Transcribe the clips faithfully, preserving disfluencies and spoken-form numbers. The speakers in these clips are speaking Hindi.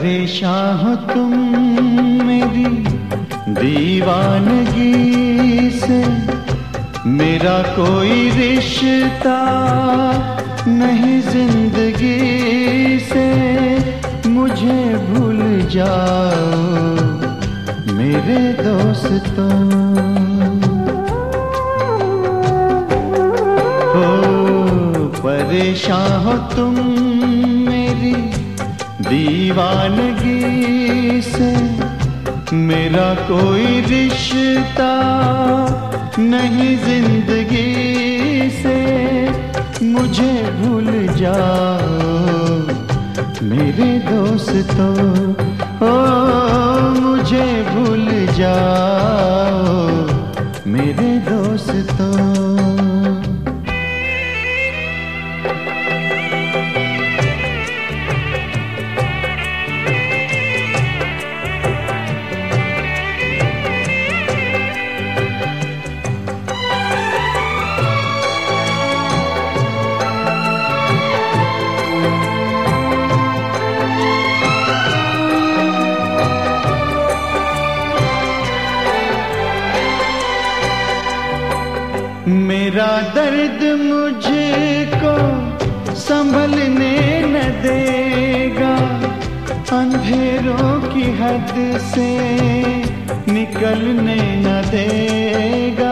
परेशान हो तुम मेरी दीवानगी से, मेरा कोई रिश्ता नहीं जिंदगी से। मुझे भूल जाओ मेरे दोस्तों। हो परेशान हो तुम मेरी दीवानगी से, मेरा कोई रिश्ता नहीं जिंदगी से। मुझे भूल जाओ मेरे दोस्तों। ओ मुझे भूल जाओ मेरे दोस्तों। मेरा दर्द मुझको संभलने न देगा, अंधेरों की हद से निकलने न देगा।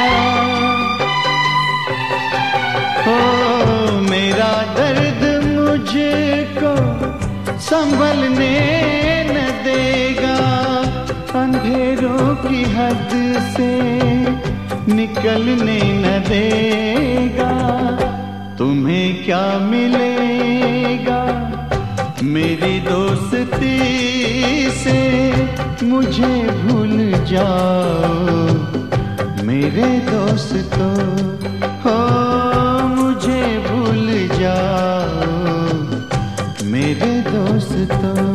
ओ मेरा दर्द मुझको संभलने न देगा, अंधेरों की हद से निकलने न देगा। तुम्हें क्या मिलेगा मेरी दोस्ती से? मुझे भूल जाओ मेरे दोस्तों। हो मुझे भूल जाओ मेरे दोस्तों।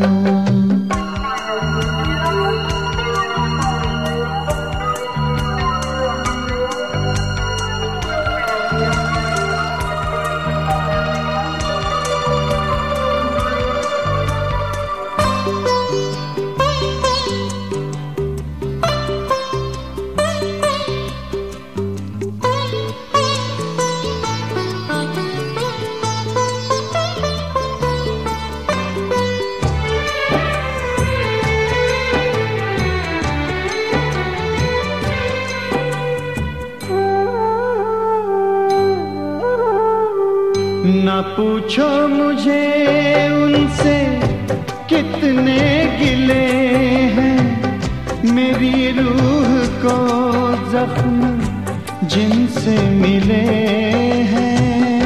ना पूछो मुझे उनसे कितने गिले हैं, मेरी रूह को जख्म जिनसे मिले हैं।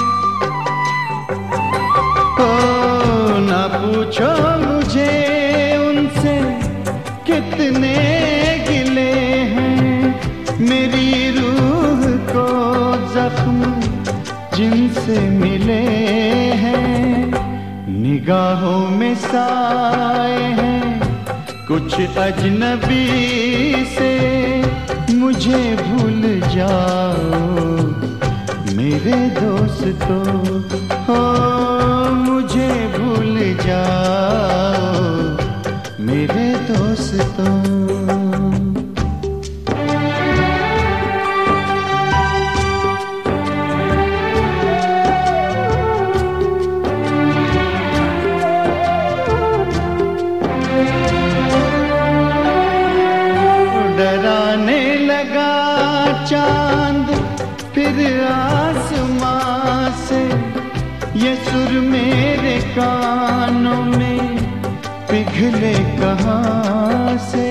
ओ ना पूछो मुझे उनसे कितने गिले हैं, मेरी रूह को जख्म जिनसे मिले हैं। निगाहों में साए हैं कुछ अजनबी से। मुझे भूल जाओ मेरे दोस्तों। हो मुझे भूल जाओ मेरे दोस्तों। डराने लगा चांद फिर आसमां से, ये सुर मेरे कानों में पिघले कहाँ से।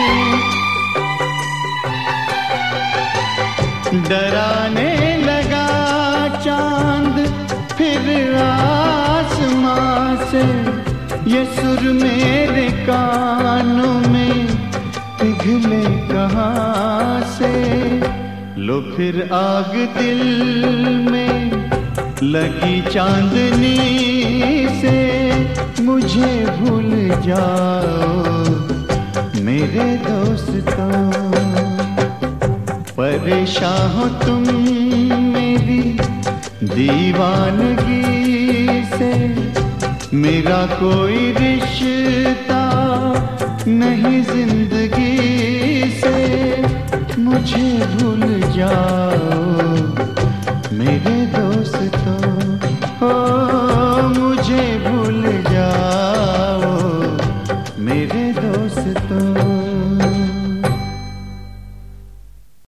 डराने लगा चांद फिर आसमां से, ये सुर मेरे कानों में पिघले कहाँ से। लो फिर आग दिल में लगी चांदनी से। मुझे भूल जाओ मेरे दोस्तों। परेशान हो तुम मेरी दीवानगी से, मेरा कोई रिश्ता नहीं जिंदगी से, मुझे भूल जाओ मेरे